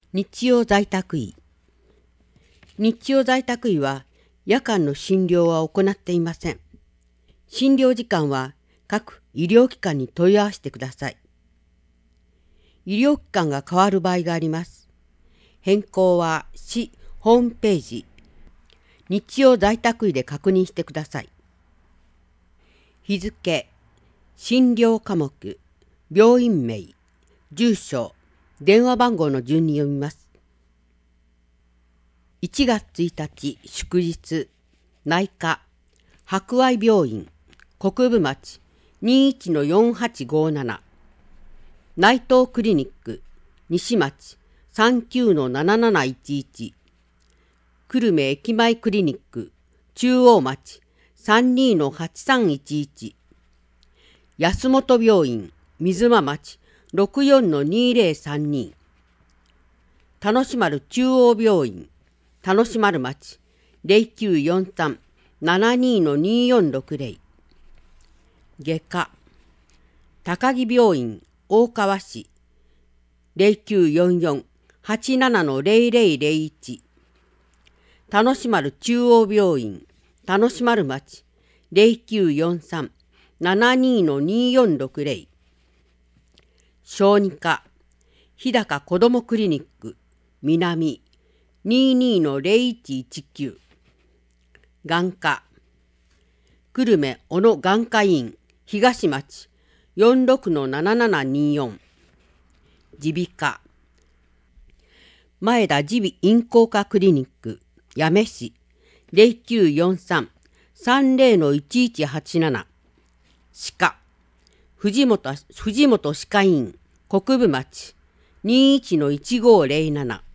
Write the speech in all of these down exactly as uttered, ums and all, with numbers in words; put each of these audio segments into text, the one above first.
日曜在宅医。日曜在宅医は夜間の診療は行っていません。診療時間は各医療機関に問い合わせてください。医療機関が変わる場合があります。変更は市ホームページ、日曜在宅医で確認してください。日付、診療科目、病院名、住所、電話番号の順に読みます。いちがつついたち祝日、内科、博愛病院、国分町 にじゅういちのよんはちごなな、内藤クリニック、西町 さんじゅうきゅうのなななないちいち、久留米駅前クリニック、中央町 さんじゅうにのはちさんいちいち、安本病院、水間町 ろくじゅうよんのにぜろさんに、田主丸中央病院、田主丸町 ゼロきゅうよんさん ななにのによんろくぜろ、外科、高木病院、大川市 ゼロきゅうよんよん はちななのぜろぜろぜろいち、田主丸中央病院、田主丸町 ゼロきゅうよんさん ななにのによんろくぜろ、小児科、日高こどもクリニック、南 にじゅうにのぜろいちいちきゅう、眼科、久留米小野眼科医院、東町 よんじゅうろくのななななによん、耳鼻科、前田耳鼻咽喉科クリニック、八女市 ゼロきゅうよんさん さんぜろのいちいちはちなな、歯科、藤本藤本歯科医院、国分町 にじゅういちのいちごぜろなな、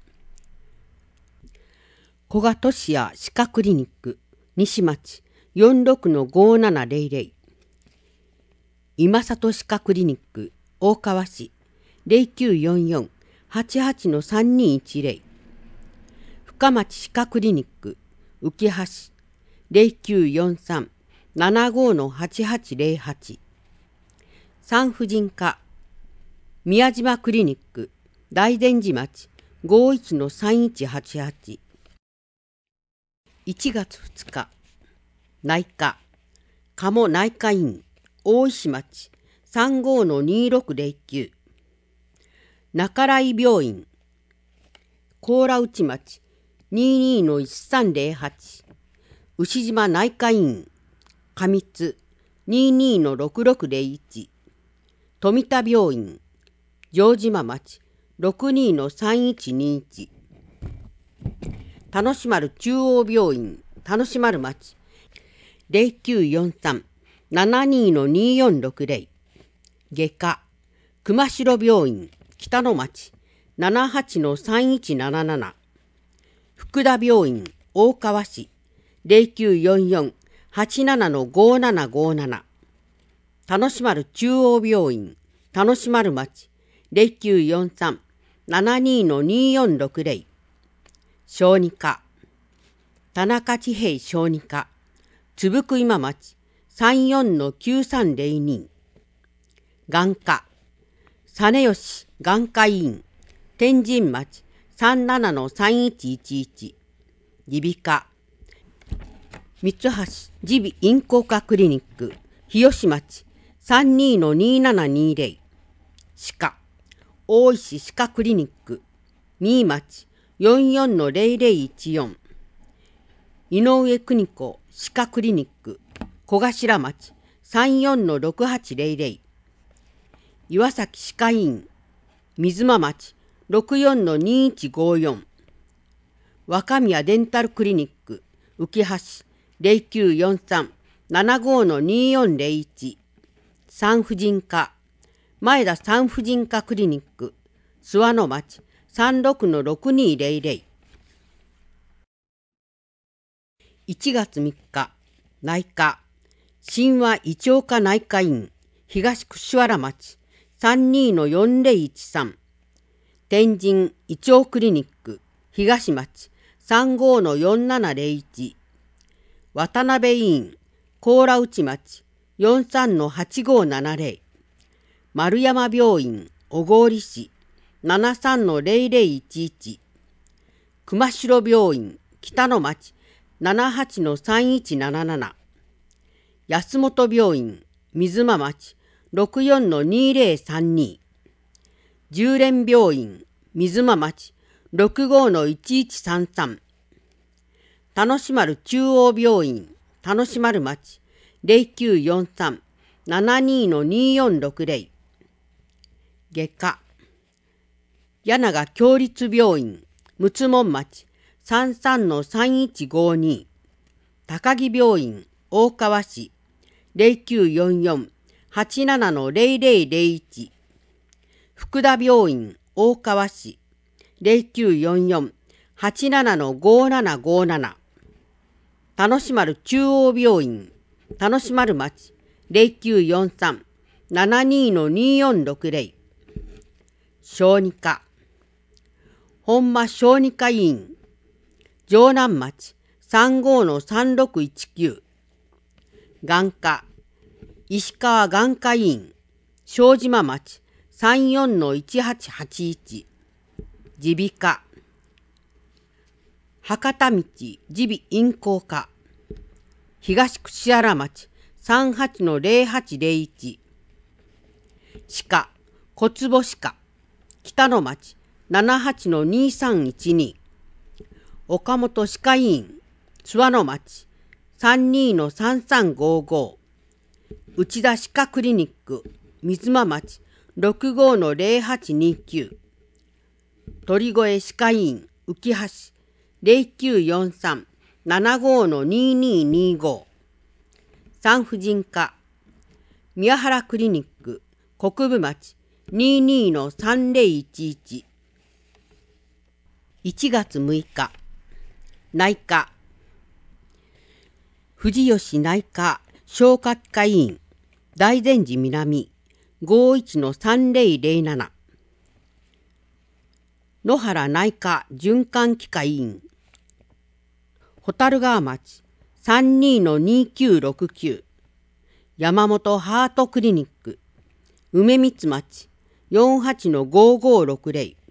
古賀俊也歯科クリニック、西町 よんじゅうろくのごななぜろぜろ、今里歯科クリニック、大川市 ゼロきゅうよんよん はちはちのさんにいちぜろ、深町歯科クリニック、浮橋 ゼロきゅうよんさん ななごのはちはちぜろはち、産婦人科、宮島クリニック、大善寺町 ごじゅういちのさんいちはちはち、いちがつふつか、内科、鴨内科院、大石町 さんじゅうごのにろくぜろきゅう、中来病院、高良内町 にじゅうにのいちさんぜろはち、牛島内科院、上津 にじゅうにのろくろくぜろいち、富田病院、城島町 ろくじゅうにのさんいちにいち、田主丸中央病院、田主丸町 ゼロきゅうよんさん ななにのによんろくぜろ、外科、熊代病院、北野町 ななはちのさんいちなななな、福田病院、大川市 ゼロきゅうよんよん はちななのごななごなな、田主丸中央病院、田主丸町 ゼロきゅうよんさん ななにのによんろくぜろ、小児科、田中千平小児科、津久今町 さんじゅうよんのきゅうさんぜろに、眼科、実吉眼科医院、天神町 さんじゅうななのさんいちいちいち、耳鼻科、三橋耳鼻咽喉科クリニック、日吉町 さんじゅうにのにななにぜろ、歯科、大石歯科クリニック、三井町 よんじゅうよんのぜろぜろいちよん、井上邦子歯科クリニック、小頭町 さんじゅうよんのろくはちぜろぜろ、岩崎歯科医院、水間町 ろくじゅうよんのにいちごよん、若宮デンタルクリニック、浮橋 ゼロきゅうよんさん ななごのによんぜろいち、産婦人科、前田産婦人科クリニック、諏訪野町 さんじゅうろくのろくにぜろぜろ、いちがつみっか、内科、神話胃腸科内科院、東串原町 さんじゅうにのよんぜろいちさん、天神胃腸クリニック、東町 さんじゅうごのよんななぜろいち、渡辺医院、高良内町 よんじゅうさんのはちごななぜろ、丸山病院、小郡市ななさんのゼロゼロいちいち、熊代病院北の町ななはちのさんいちなななな、安本病院水間町ろくよんのにゼロさんに、十連病院水間町ろくごのいちいちさんさん、田主丸中央病院田主丸町ゼロきゅうよんさん ななにのによんろくゼロ、外科柳川共立病院陸奥門町さんさんのさんいちごに、高木病院大川市ゼロきゅうよんよん はちななのゼロゼロゼロいち、福田病院大川市ゼロきゅうよんよん はちななのごななごなな、田主丸中央病院田主丸町ゼロきゅうよんさん ななにのによんろくゼロ、小児科本間小児科医院城南町さんごのさんろくいちきゅう、眼科石川眼科医院小島町さんよんのいちはちはちいち、耳鼻科博多道耳鼻咽喉科東串原町さんはちのゼロはちゼロいち、歯科小坪歯科北の町ななはちのにさんいちに、岡本歯科医院諏訪の町さんにのさんさんごご、内田歯科クリニック水間町ろくごのゼロはちにきゅう、鳥越歯科医院浮橋ゼロきゅうよんさん ななごのにににご、産婦人科宮原クリニック国分町ににのさんゼロいちいち、いちがつむいか内科藤吉内科消化器科医院大善寺南ごいちのさんゼロゼロなな、野原内科循環器科医院蛍川町さんにのにきゅうろくきゅう、山本ハートクリニック梅光町よんはちのごごろくゼロ、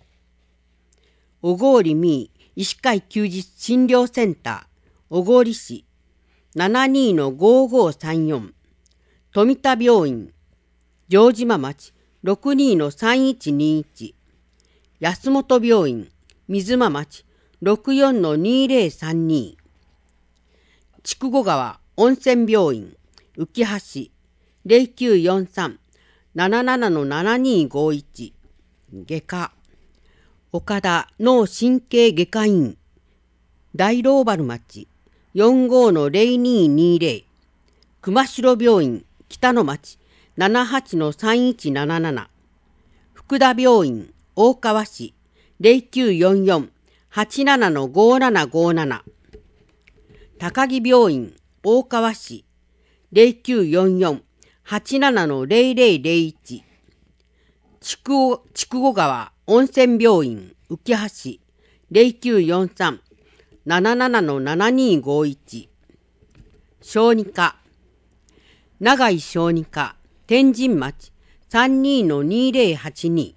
小郡美医師会休日診療センター小郡市ななにのごごさんよん、富田病院城島町ろくにのさんいちにいち、安本病院水間町ろくよんのにゼロさんに、筑後川温泉病院浮橋ゼロきゅうよんさん ななななのななにごいち、外科岡田脳神経外科院大老原町よんごのゼロににゼロ、熊代病院北の町ななはちのさんいちなななな、福田病院大川市ゼロきゅうよんよん はちななのごななごなな、高木病院大川市ゼロきゅうよんよん はちななのゼロゼロゼロいち、筑後、筑後川温泉病院浮橋ゼロきゅうよんさん ななななのななにごいち、小児科長井小児科天神町さんにのにゼロはちに、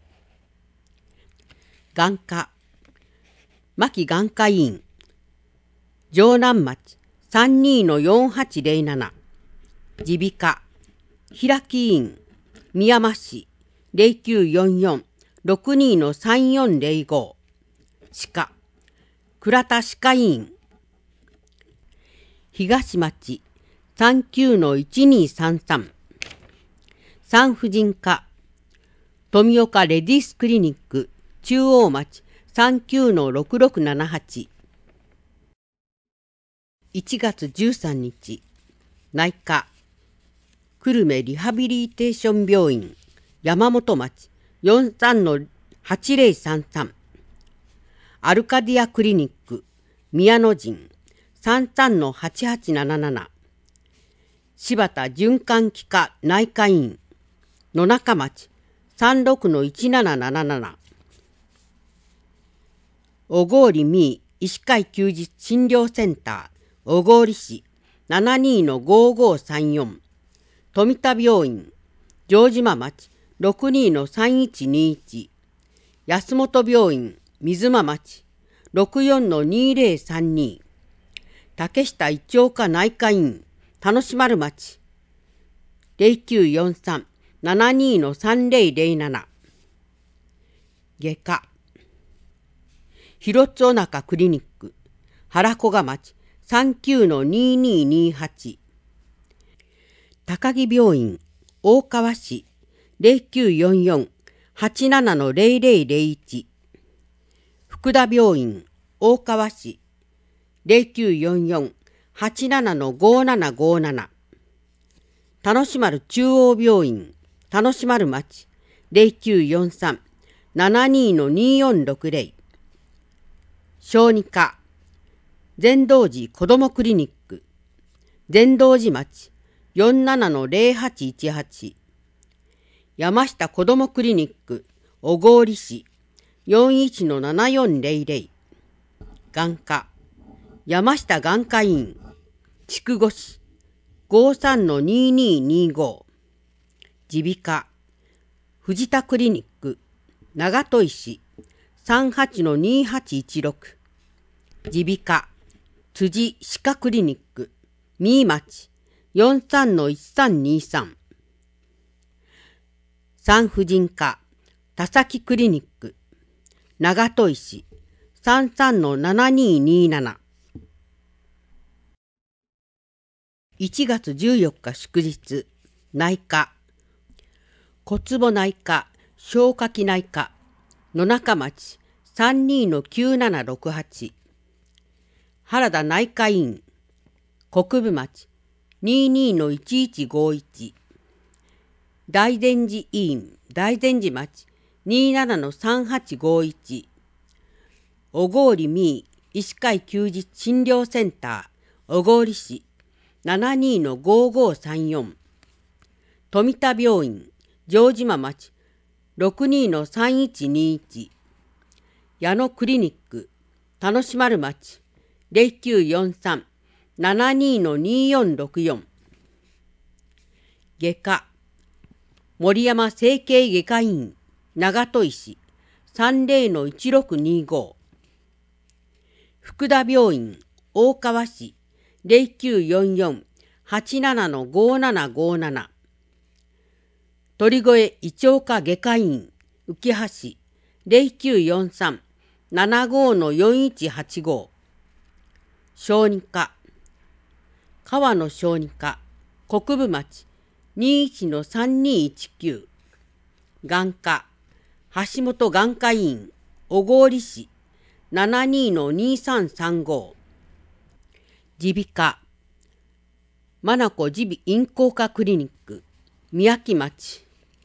眼科牧眼科医院城南町さんにのよんはちゼロなな、耳鼻科平木院宮間市ゼロきゅうよんよん ろくにのさんよんゼロご、歯科倉田歯科医院東町さんきゅうのいちにさんさん、産婦人科富岡レディスクリニック中央町さんきゅうのろくろくななはち、いちがつじゅうさんにち内科久留米リハビリテーション病院山本町よんさんのはちゼロさんさん、アルカディアクリニック宮野陣さんさんのはちはちなななな、柴田循環器科内科院野中町さんろくのいちなななななな、小郡美医師会休日診療センター小郡市ななにのごごさんよん、富田病院城島町ろくにのさんいちにいち、 安本病院水間町 ろくよんのにぜろさんに 竹下一岡内科院田主丸町 ゼロきゅうよんさん ななにのさんぜろぜろなな 外科広津おなかクリニック原古賀町 さんきゅうのにににはち 高木病院大川市 ゼロきゅうよんよん はちななのぜろぜろぜろいち 福田病院大川市 ゼロきゅうよんよん はちななのごななごなな 田主丸中央病院田主丸町 ゼロきゅうよんさん ななにのによんろくぜろ 小児科善道寺子どもクリニック善道寺町 よんななのぜろはちいちはち 山下子どもクリニック小郡市 よんいちのななよんぜろぜろ 眼科山下眼科医院筑後市 ごさんのにににご 耳鼻科藤田クリニック長門市 さんはちのにはちいちろく 耳鼻科辻歯科クリニック三井町 よんさんのいちさんにさん 産婦人科田崎クリニック長門市 さんさんのななにになな いちがつじゅうよっか祝日内科骨母内科消化器内科野中町 さんにのきゅうななろくはち 原田内科医院国分町 ににのいちいちごいち 大善寺医院大善寺町 にななのさんはちごいち 小郡三井医師会休日診療センター小郡市 ななにのごごさんよん 富田病院城島町 ろくにのさんいちにいち 矢野クリニック田主丸町 ゼロきゅうよんさん ななにのによんろくよん 外科森山整形外科医院長門市 さんぜろのいちろくにご 福田病院大川市 ゼロきゅうよんよん はちななのごななごなな 鳥越胃腸科外科医院浮橋市 ゼロきゅうよんさん ななごのよんいちはちご 小児科川野小児科国分町 にいちのさんにいちきゅう 眼科橋本眼科医院小郡市 ななにのにさんさんご 耳鼻科真名子耳鼻咽喉科クリニック宮城町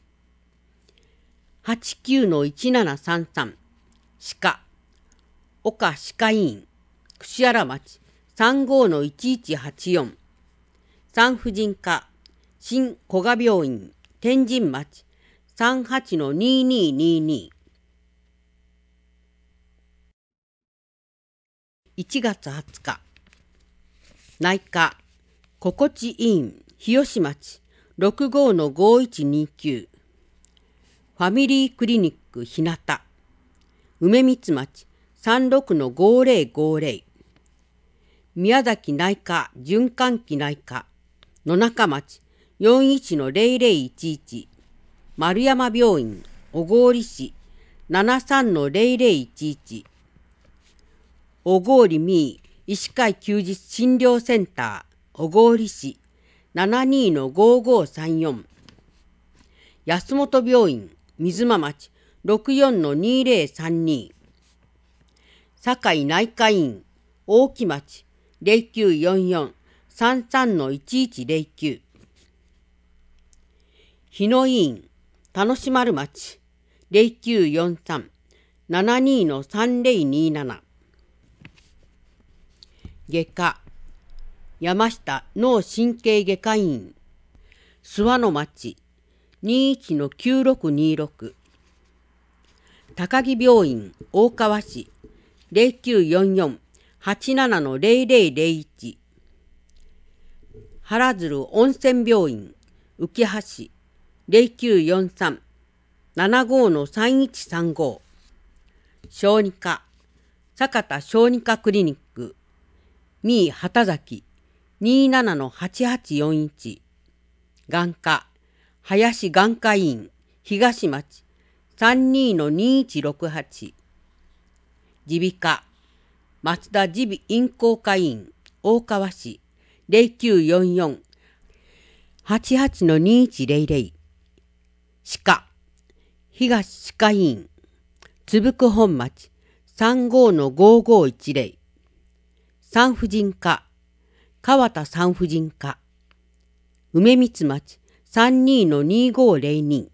はちきゅうのいちななさんさん 歯科岡歯科医院櫛原町 さんごのいちいちはちよん 産婦人科新古賀病院天神町 さんはちのにににに いちがつはつか内科心地医院日吉町 ろくごのごいちにきゅう ファミリークリニック日向梅光町 さんろくのごぜろごぜろ 宮崎内科循環器内科野中町 よんいちのぜろぜろいちいち 丸山病院小郡市 ななさんのぜろぜろいちいち 小郡三井医師会休日診療センター小郡市 ななにのごごさんよん 安本病院水間町 ろくよんのにぜろさんに 堺内科医院大木町 ゼロきゅうよんよん さんさんのいちいちぜろきゅう 日野医院田主丸町 ゼロきゅうよんさん ななにのさんぜろになな 外科山下脳神経外科医院諏訪の町 にいちのきゅうろくにろく 高木病院大川市 ゼロきゅうよんよん はちななのぜろぜろぜろいち 原鶴温泉病院浮橋市 ゼロきゅうよんさん ななごのさんいちさんご小児科、坂田小児科クリニック、三井畑崎、にーななのはちはちよんいち、眼科、林眼科医院、東町、さんにーのにーいちろくはち、耳鼻科、松田耳鼻咽喉科医院、大川市、ゼロきゅうよんよん、はちはちのにーいちゼロゼロ、歯科、東歯科医院、津福本町、さんごーのごーごーいちゼロ、産婦人科、川田産婦人科、梅光町、さんにーのにーごーゼロに、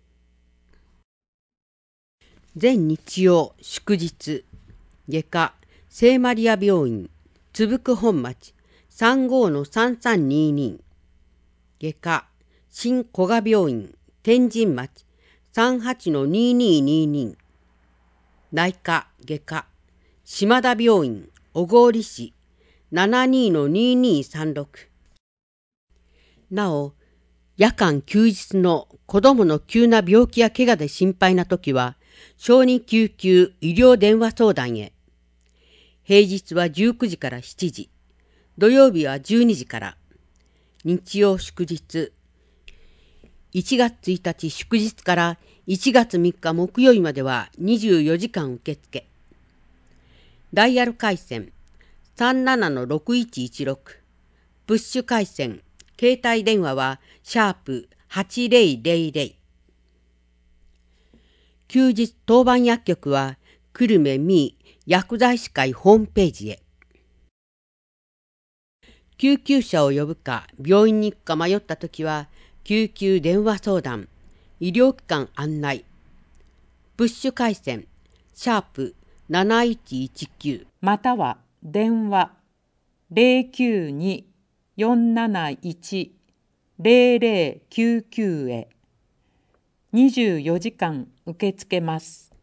全日曜祝日、外科、聖マリア病院、津福本町、さんごーのさんさんにーに、外科、新古賀病院、天神町、さんはちのにーにーにーに、内科、外科、島田病院、小郡市、ななにーのにーにーさんろく。なお、夜間休日の子どもの急な病気や怪我で心配なときは、小児救急医療電話相談へ。平日はじゅうくじからしちじ、土曜日はじゅうにじから、日曜祝日、いちがつついたち祝日からいちがつみっか木曜日まではにじゅうよじかん受付。ダイヤル回線さんななのろくいちいちろく、プッシュ回線、携帯電話はシャープはちぜろぜろぜろ。休日当番薬局は久留米ミー薬剤師会ホームページへ。救急車を呼ぶか病院に行くか迷ったときは救急電話相談、医療機関案内、プッシュ回線、シャープなないちいちきゅう、 または電話 ゼロきゅうに よんなないち ゼロゼロきゅうきゅう へにじゅうよじかん受け付けます。